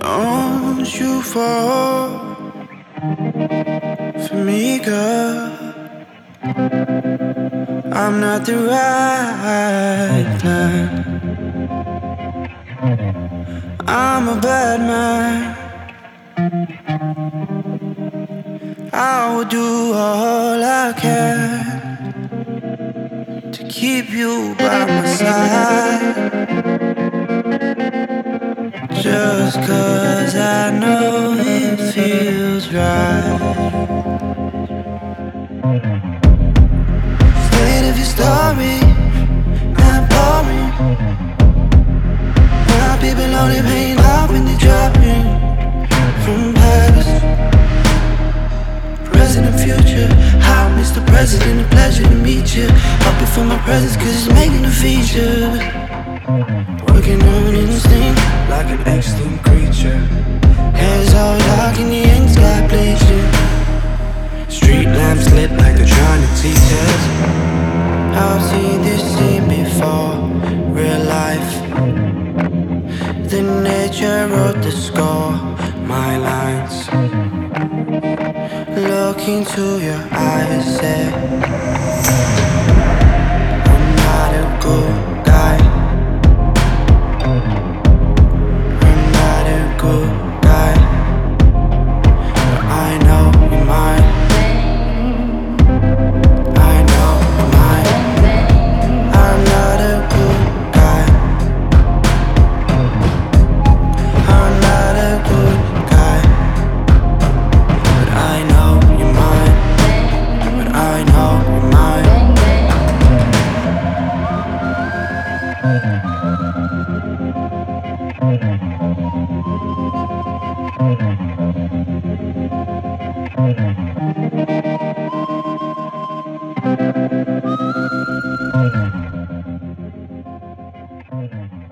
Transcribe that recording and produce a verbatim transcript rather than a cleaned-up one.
Don't you fall for me, girl. I'm not the right man. I'm a bad man. I will do all I can to keep you by my side. Just 'cause I know it feels right. State of your story, not boring. My people only paying off when they dropping from Paris. Present and future, hi Mister President, a pleasure to meet you. Happy for my presence 'cause it's making a feature. Working on instinct like an extinct creature. Heads all dark in the end sky bleaching. Street lamps lit like they're trying to teach us. I've seen this scene before, real life. The nature wrote the score, my lines. Look into your eyes, say I'm not a good guy. I'm not a good guy, but I know you're mine. I know you're mine. I'm not a good guy. I'm not a good guy, but I know you're mine. But I know you're mine. Thank you.